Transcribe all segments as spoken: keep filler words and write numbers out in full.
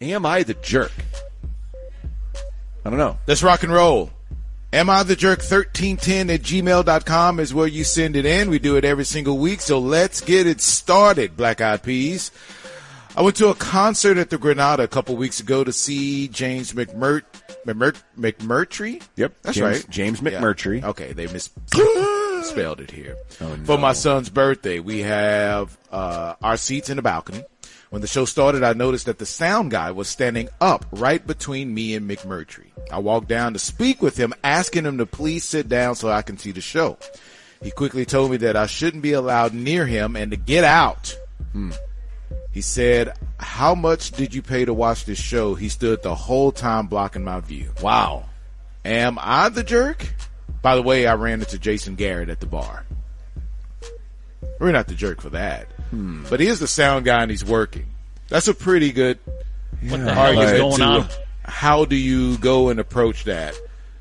Am I the jerk? I don't know. Let's rock and roll. Am I the jerk thirteen ten at gmail dot com is where you send it in. We do it every single week, so let's get it started, Black Eyed Peas. I went to a concert at the Granada a couple weeks ago to see James McMur- McMur- McMurtry. Yep, that's James, right. James McMurtry. Yeah. Okay, they misspelled it here. Oh, no. For my son's birthday, we have uh, our seats in the balcony. When the show started, I noticed that the sound guy was standing up right between me and McMurtry. I walked down to speak with him, asking him to please sit down so I can see the show. He quickly told me that I shouldn't be allowed near him and to get out. Hmm. He said, how much did you pay to watch this show? He stood the whole time blocking my view. Wow. Am I the jerk? By the way, I ran into Jason Garrett at the bar. We're not the jerk for that. Hmm. But he is the sound guy and he's working. That's a pretty good what the hell is going to on? How do you go and approach that?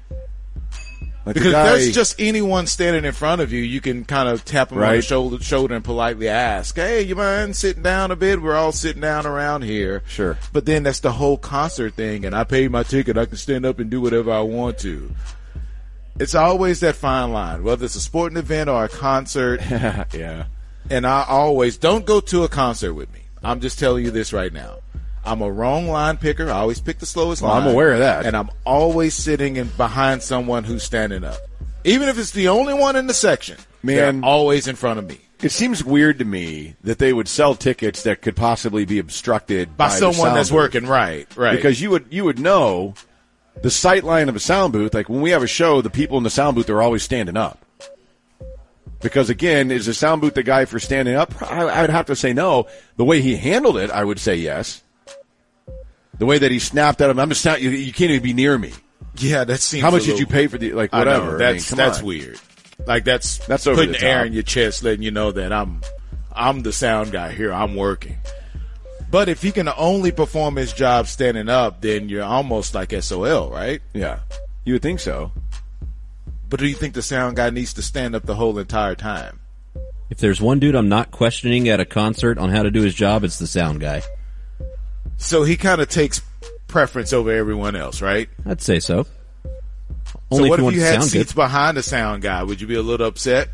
Like because the guy, there's just anyone standing in front of you, you can kind of tap them right. on the shoulder, shoulder and politely ask, hey, you mind sitting down a bit? We're all sitting down around here. Sure. But then that's the whole concert thing, and I paid my ticket. I can stand up and do whatever I want to. It's always that fine line, whether it's a sporting event or a concert. Yeah. And I always, don't go to a concert with me. I'm just telling you this right now. I'm a wrong line picker. I always pick the slowest well, line. I'm aware of that. And I'm always sitting in behind someone who's standing up. Even if it's the only one in the section, man, they're always in front of me. It seems weird to me that they would sell tickets that could possibly be obstructed by, by someone that's booth. working. Right, right. Because you would you would know the sight line of a sound booth. Like when we have a show, the people in the sound booth are always standing up. Because, again, is the sound booth the guy for standing up? I, I would have to say no. The way he handled it, I would say yes. The way that he snapped at him, I'm just not, you, you can't even be near me. Yeah, that seems How much a did little, you pay for the, like, whatever? I know, that's, I mean, come that's on. weird. Like, that's, that's over putting the air top. in your chest, letting you know that I'm, I'm the sound guy here. I'm working. But if he can only perform his job standing up, then you're almost like S O L, right? Yeah. You would think so. But do you think the sound guy needs to stand up the whole entire time? If there's one dude I'm not questioning at a concert on how to do his job, it's the sound guy. So he kind of takes preference over everyone else, right? I'd say so. So Only what if you, if you want had to sound seats good. behind the sound guy? Would you be a little upset?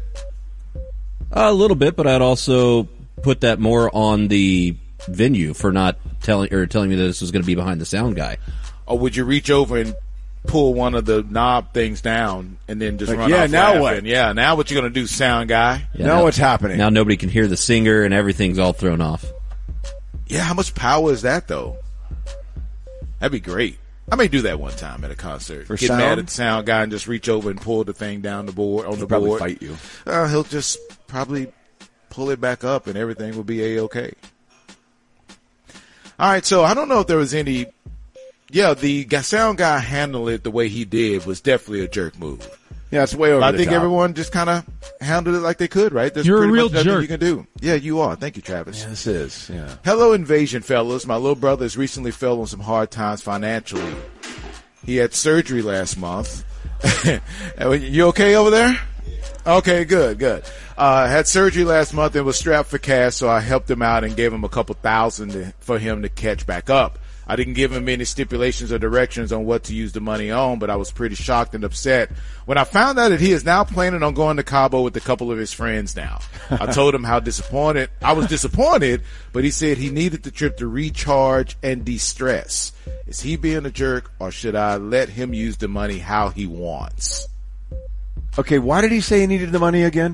A little bit, but I'd also put that more on the venue for not telling or telling me that this was going to be behind the sound guy. Or would you reach over and pull one of the knob things down and then just Like, run yeah, off now laughing? what? Yeah, now what you gonna do, sound guy? Yeah, now, now what's happening? Now nobody can hear the singer and everything's all thrown off. Yeah, how much power is that though? That'd be great. I may do that one time at a concert. For Get sound? mad at the sound guy and just reach over and pull the thing down the board on He'll the probably board. fight you. Uh, he'll just probably pull it back up and everything will be a-okay. All right, so I don't know if there was any. Yeah, the sound guy handled it the way he did was definitely a jerk move. Yeah, it's way over I the think top. everyone just kind of handled it like they could, right? There's You're a pretty real much nothing jerk. you can do. Yeah, you are. Thank you, Travis. Yeah, this is. Yeah. Hello, Invasion, fellas. My little brother has recently fell on some hard times financially. He had surgery last month. You okay over there? Okay, good, good. Uh, had surgery last month and was strapped for cash, so I helped him out and gave him a couple thousand to, for him to catch back up. I didn't give him any stipulations or directions on what to use the money on, but I was pretty shocked and upset when I found out that he is now planning on going to Cabo with a couple of his friends now. I told him how disappointed I was disappointed, but he said he needed the trip to recharge and de-stress. Is he being a jerk, or should I let him use the money how he wants? Okay, why did he say he needed the money again?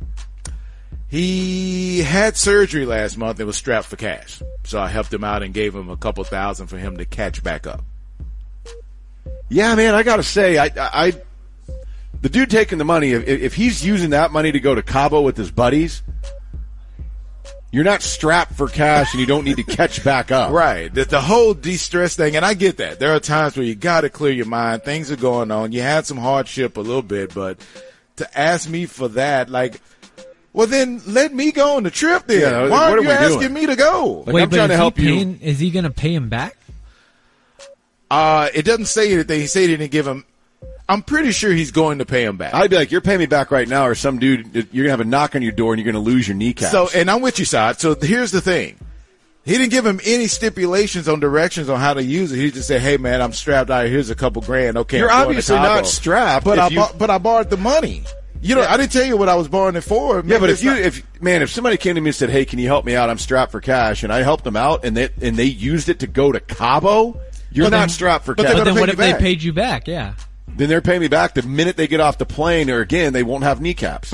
He had surgery last month and was strapped for cash. So I helped him out and gave him a couple thousand for him to catch back up. Yeah, man, I gotta say, I, I, I the dude taking the money, if, if he's using that money to go to Cabo with his buddies, you're not strapped for cash and you don't need to catch back up. Right. The, the whole de-stress thing, and I get that. There are times where you got to clear your mind. Things are going on. You had some hardship a little bit, but to ask me for that, like, well, then let me go on the trip then. Yeah, Why what aren't are you we asking doing? me to go? Like, Wait, I'm but trying is to he help you. paying, is he going to pay him back? Uh, it doesn't say anything. He said he didn't give him. I'm pretty sure he's going to pay him back. I'd be like, you're paying me back right now, or some dude, you're going to have a knock on your door and you're going to lose your kneecaps. So, and I'm with you, Sod. So here's the thing. He didn't give him any stipulations on directions on how to use it. He just said, "Hey man, I'm strapped out. Here's a couple grand. Okay, You're I'm going to obviously Cabo." not strapped, but if I you- bought, but I borrowed the money. You know, Yeah. I didn't tell you what I was borrowing it for. Yeah, Maybe but if it's you, not- if man, if somebody came to me and said, "Hey, can you help me out? I'm strapped for cash," and I helped them out, and they and they used it to go to Cabo, you're But not then- strapped for but cash. they're But then pay what you if they back. paid you back? Yeah. Then they're paying me back the minute they get off the plane, or again, they won't have kneecaps.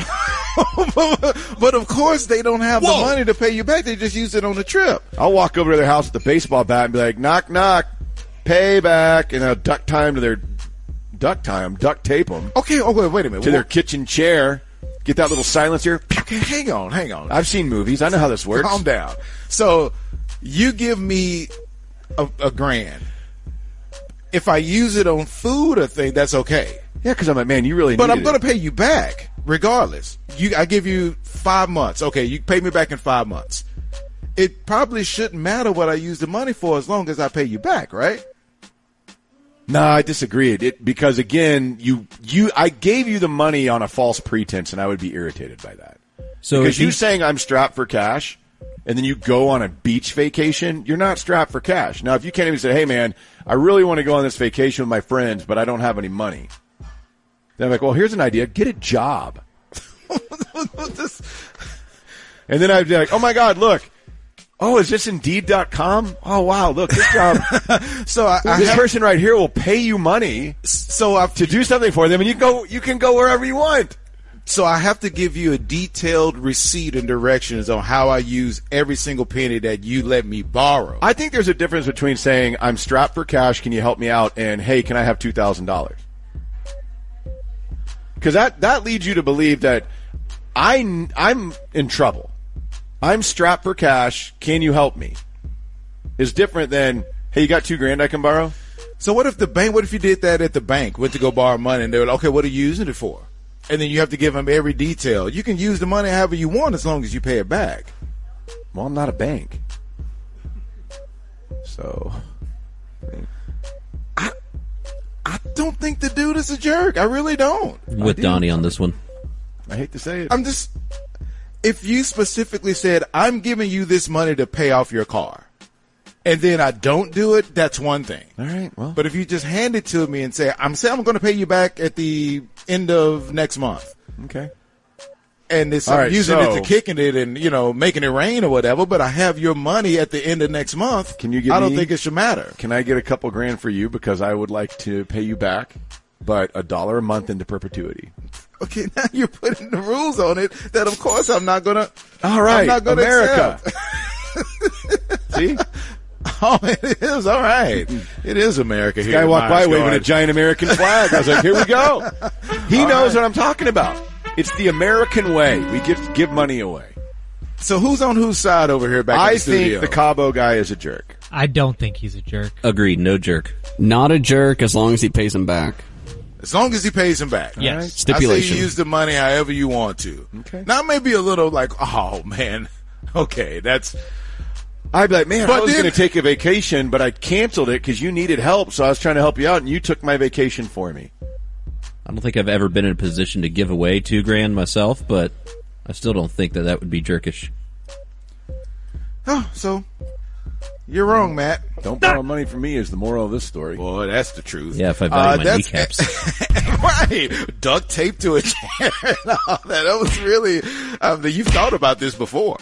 but of course they don't have Whoa. the money to pay you back. They just use it on the trip. I'll walk over to their house with the baseball bat and be like, "Knock, knock, payback," and I'll duck time to their duck time, duct tape them Okay. Oh wait, wait a minute. to their kitchen chair. Get that little silencer. Okay, hang on, hang on. I've seen movies. I know how this works. Calm down. So you give me a, a grand. If I use it on food or thing, that's okay. Yeah, because I'm like, man, you really. But I'm needed going it. to pay you back regardless. You, I give you five months. Okay, you pay me back in five months. It probably shouldn't matter what I use the money for as long as I pay you back, right? No, I disagree. It because again, you you I gave you the money on a false pretense, and I would be irritated by that. So Because if you you, saying I'm strapped for cash, and then you go on a beach vacation, you're not strapped for cash. Now, if you can't even say, "Hey, man, I really want to go on this vacation with my friends, but I don't have any money," then I'm like, "Well, here's an idea: get a job." This- And then I'd be like, "Oh my God, look! Oh, is this Indeed dot com? Oh wow, look, this job, so I, I this have, person right here will pay you money so I've to do something for them, and you go, you can go wherever you want." So I have to give you a detailed receipt and directions on how I use every single penny that you let me borrow. I think there's a difference between saying I'm strapped for cash, can you help me out, and hey, can I have two thousand dollars? Because that that leads you to believe that I I'm in trouble. I'm strapped for cash. Can you help me? Is different than, hey, you got two grand I can borrow? So what if the bank? What if you did that at the bank? Went to go borrow money, and they were like, "Okay, what are you using it for?" And then you have to give them every detail. You can use the money however you want as long as you pay it back. Well, I'm not a bank, so I don't think the dude is a jerk. I really don't. with Donnie on this one. I hate to say it. I'm just. If you specifically said, "I'm giving you this money to pay off your car," and then I don't do it, that's one thing. All right, well, But if you just hand it to me and say, "I'm saying I'm going to pay you back at the end of next month," okay. and it's All I'm right, using so- it to kicking it and you know making it rain or whatever, but I have your money at the end of next month. Can you give I don't me- think it should matter. Can I get a couple grand for you because I would like to pay you back, but a dollar a month into perpetuity? Okay, now you're putting the rules on it that of course I'm not gonna. All right, I'm not gonna America. accept. See? Oh, it is all right. It is America here. Guy in walked by Myers waving a Garden. giant American flag. I was like, here we go. He knows what I'm talking about. It's the American way. We give give money away. So who's on whose side over here? Back in I the think studio? the Cabo guy is a jerk. I don't think he's a jerk. Agreed, no jerk. Not a jerk as long as he pays him back. As long as he pays him back. Yes. I Stipulation. say you use the money however you want to. Okay. Now maybe a little like, oh man, okay, that's I'd be like, man, But I was then- going to take a vacation, but I canceled it because you needed help, so I was trying to help you out, and you took my vacation for me. I don't think I've ever been in a position to give away two grand myself, but I still don't think that that would be jerkish. oh, so you're wrong, Matt. Don't borrow money from me is the moral of this story. Boy, that's the truth. Yeah, if I value Uh, my that's- kneecaps. right, duct tape to a chair. and all that. That was really. I mean, you've thought about this before.